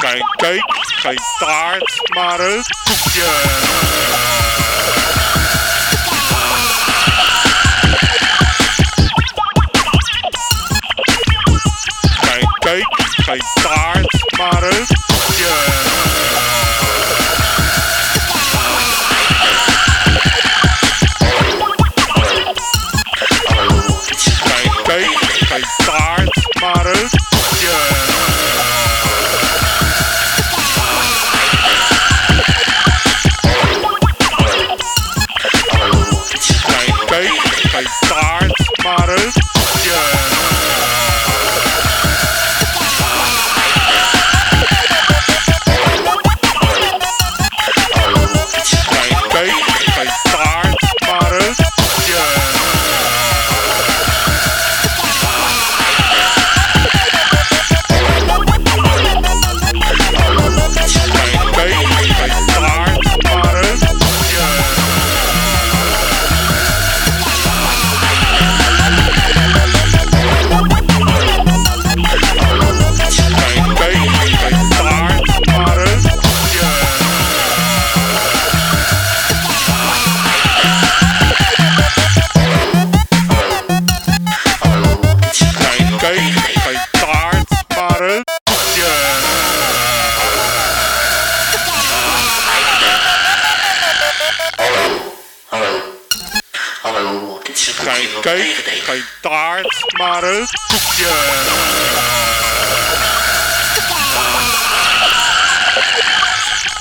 Geen cake, geen taart, maar een koekje. Geen cake, geen taart, maar een koekje. Geen cake, geen taart, maar een koekje. Geen cake, geen taart, maar een koekje. Geen cake, geen taart, maar een koekje. Geen cake, geen taart, maar een koekje. Geen cake, geen taart, maar een koekje. Geen cake, geen taart, maar een koekje. Hallo, dit is het Geen cake, geen taart, maar een koekje.